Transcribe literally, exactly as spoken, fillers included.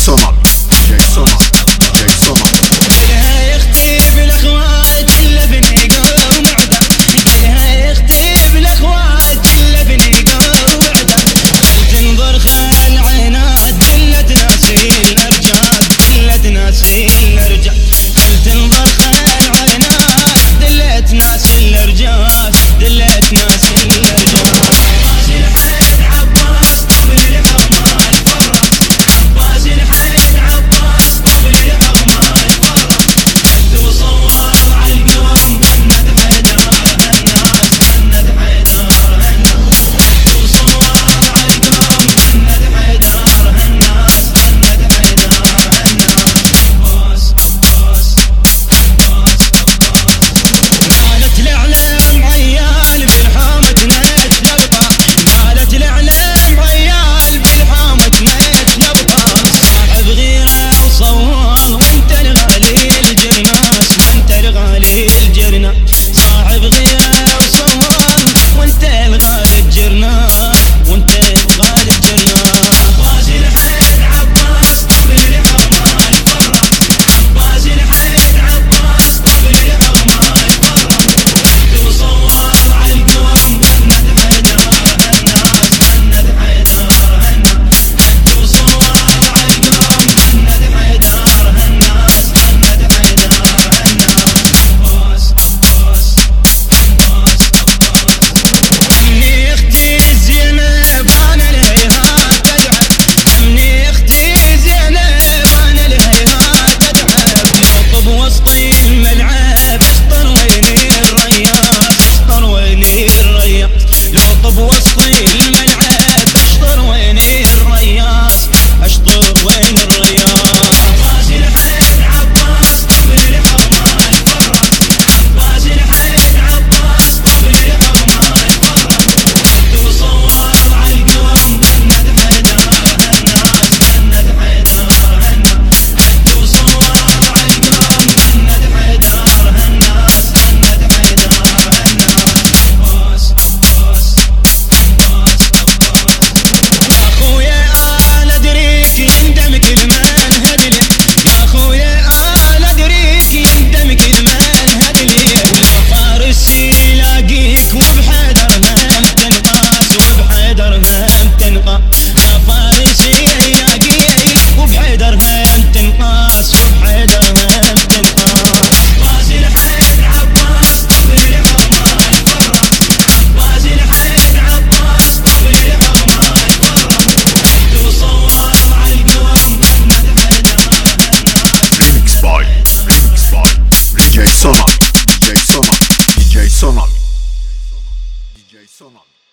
صنم دي جي صنم دي جي صنم. قالها اختي بالاخوات الا بنيقه ومعده، قالها اختي بالاخوات الا بنيقه ومعده. خل تنظر خل عينات دلت ناسي الارجال، دلت ناسي الارجال. خل تنظر خل عينات دلت ناسي الارجال، دلت ناسي الارجال. عباس الحين عباس طبل الحرمه الفره، عباس الحين عباس طبل الحرمه الفره. هد وصور عالقوم هند حيدر هالناس، هند حيدر هالناس. هد وصور عالقوم هند حيدر هالناس، هند حيدر هالناس. عباس عباس عباس عباس. قالت الاعلام عيال بالحامة نتلبطه، قالت الاعلام عيال بالحامة نتلبطه. صاحب غيره وصوال وانت الغالي الجرناس، وانت الغالي الجرناس. صاحب غيره وصوال وانت الغالي الجرناس، وانت الغالي الجرناس. عباس الحين عباس طبل الحرمه الفره، عباس الحين عباس طبل الحرمه الفره. هد وصور عالقوم هند حيدر هالناس، هند حيدر هالناس. هد وصور عالقوم هند حيدر هالناس، هند حيدر هالناس. عباس عباس عباس عباس. امني اختي زينب انا الهيهات تدعب، امني اختي زينب انا الهيهات تدعب. لطب وسطي الملعب اشطر ويني الرياض، اشطر ويني الرياض. لطب وسطي الملعب اشطر ويني الرياض، اشطر وين الرياض. عباس الحين عباس طبل الحرمه الفره، عباس الحين عباس طبل الحرمه الفره. هد وصور عالقوم هند حيدر هالناس، هند حيدر هالناس. هد وصور عالقوم هند حيدر هالناس، هند حيدر هالناس. عباس عباس عباس عباس. يا خويا انا ادريك يندم كل من هدلي، يا خويا انا ادريك يندم كل من هدلي. ولو فارسي يلاقيك وبحيدر هم تنقاس، وبحيدر هم تنقاس. يا فارسي يلاقيك وبحيدر هم تنقاس، وبحيدر هم تنقاس. عباس الحين عباس طبل الحرمه الفره، عباس الحين عباس طبل الحرمه الفره. هد وصور عالقوم هند حيدر هالناس. ريميكس باي ريميكس باي دي جي صنم دي جي صنم دي جي صنم دي جي صنم.